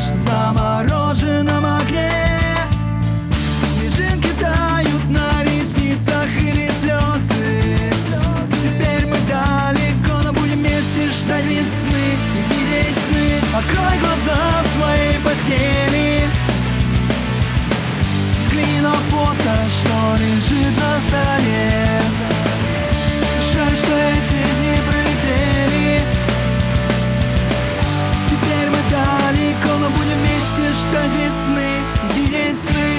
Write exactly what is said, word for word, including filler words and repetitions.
в замороженном окне. Снежинки тают на ресницах или слезы. Теперь мы далеко, но будем вместе ждать весны и видеть сны. Открой глаза в своей постели, взгляни на фото, что лежит на столе. Жаль, что эти дни пролетели. Теперь мы далеко, но будем вместе ждать весны и видеть сны.